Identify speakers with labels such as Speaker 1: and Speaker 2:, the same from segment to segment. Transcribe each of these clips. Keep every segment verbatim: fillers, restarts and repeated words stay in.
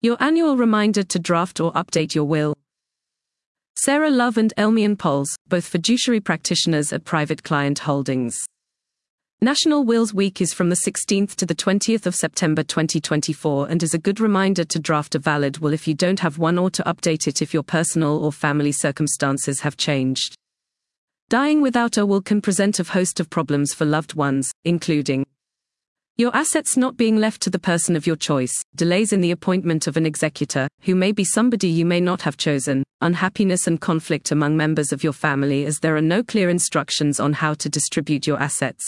Speaker 1: Your annual reminder to draft or update your will. Sarah Love and Elmian Pols, both fiduciary practitioners at Private Client Holdings. National Wills Week is from the sixteenth to the twentieth of September twenty twenty-four and is a good reminder to draft a valid will if you don't have one, or to update it if your personal or family circumstances have changed. Dying without a will can present a host of problems for loved ones, including your assets not being left to the person of your choice, delays in the appointment of an executor, who may be somebody you may not have chosen, unhappiness and conflict among members of your family as there are no clear instructions on how to distribute your assets.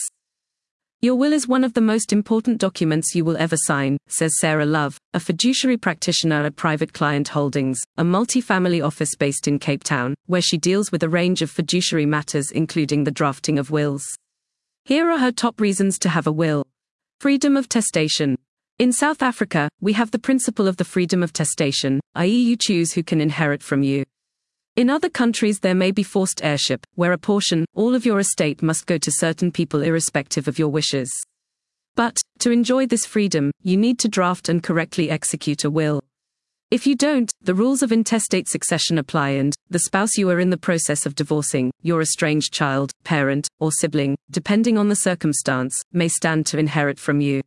Speaker 1: Your will is one of the most important documents you will ever sign, says Sarah Love, a fiduciary practitioner at Private Client Holdings, a multi-family office based in Cape Town, where she deals with a range of fiduciary matters including the drafting of wills. Here are her top reasons to have a will. Freedom of testation. In South Africa, we have the principle of the freedom of testation, that is you choose who can inherit from you. In other countries there may be forced heirship, where a portion, all of your estate must go to certain people irrespective of your wishes. But, to enjoy this freedom, you need to draft and correctly execute a will. If you don't, the rules of intestate succession apply and, the spouse you are in the process of divorcing, your estranged child, parent, or sibling, depending on the circumstance, may stand to inherit from you.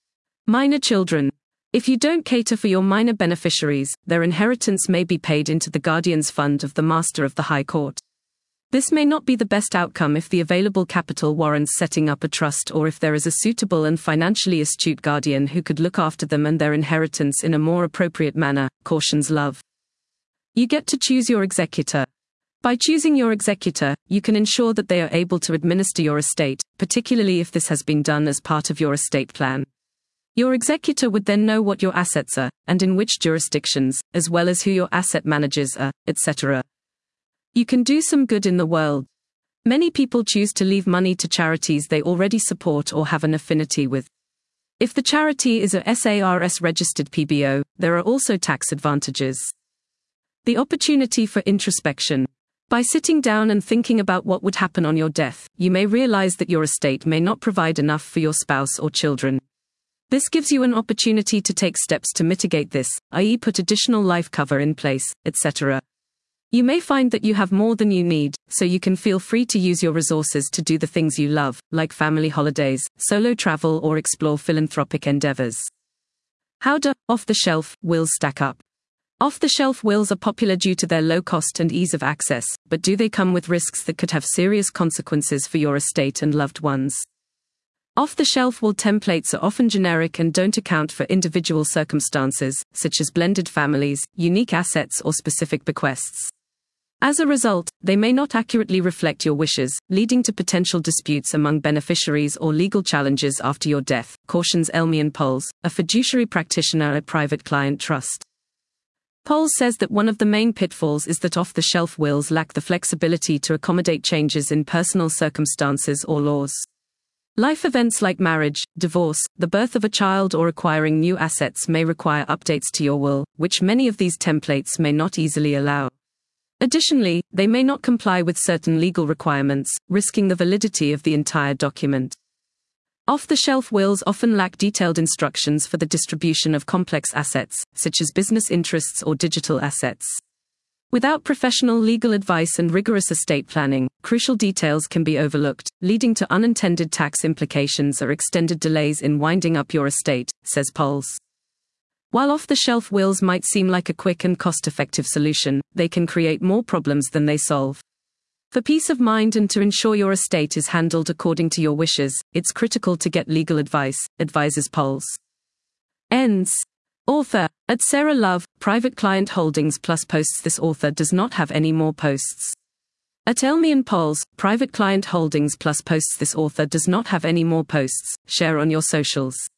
Speaker 1: Minor children. If you don't cater for your minor beneficiaries, their inheritance may be paid into the guardian's fund of the Master of the High Court. This may not be the best outcome if the available capital warrants setting up a trust, or if there is a suitable and financially astute guardian who could look after them and their inheritance in a more appropriate manner, cautions Love. You get to choose your executor. By choosing your executor, you can ensure that they are able to administer your estate, particularly if this has been done as part of your estate plan. Your executor would then know what your assets are, and in which jurisdictions, as well as who your asset managers are, et cetera. You can do some good in the world. Many people choose to leave money to charities they already support or have an affinity with. If the charity is a S A R S registered P B O, there are also tax advantages. The opportunity for introspection. By sitting down and thinking about what would happen on your death, you may realize that your estate may not provide enough for your spouse or children. This gives you an opportunity to take steps to mitigate this, that is put additional life cover in place, et cetera. You may find that you have more than you need, so you can feel free to use your resources to do the things you love, like family holidays, solo travel, or explore philanthropic endeavors. How do off-the-shelf wills stack up? Off-the-shelf wills are popular due to their low cost and ease of access, but do they come with risks that could have serious consequences for your estate and loved ones? Off-the-shelf will templates are often generic and don't account for individual circumstances, such as blended families, unique assets, or specific bequests. As a result, they may not accurately reflect your wishes, leading to potential disputes among beneficiaries or legal challenges after your death, cautions Elmian Pols, a fiduciary practitioner at Private Client Trust. Pols says that one of the main pitfalls is that off-the-shelf wills lack the flexibility to accommodate changes in personal circumstances or laws. Life events like marriage, divorce, the birth of a child, or acquiring new assets may require updates to your will, which many of these templates may not easily allow. Additionally, they may not comply with certain legal requirements, risking the validity of the entire document. Off-the-shelf wills often lack detailed instructions for the distribution of complex assets, such as business interests or digital assets. Without professional legal advice and rigorous estate planning, crucial details can be overlooked, leading to unintended tax implications or extended delays in winding up your estate, says Pols. While off-the-shelf wills might seem like a quick and cost-effective solution, they can create more problems than they solve. For peace of mind and to ensure your estate is handled according to your wishes, it's critical to get legal advice, advises Pols. Ends. Author. At Sarah Love, Private Client Holdings Plus posts. This author does not have any more posts. At Elmian Pols, Private Client Holdings Plus posts. This author does not have any more posts. Share on your socials.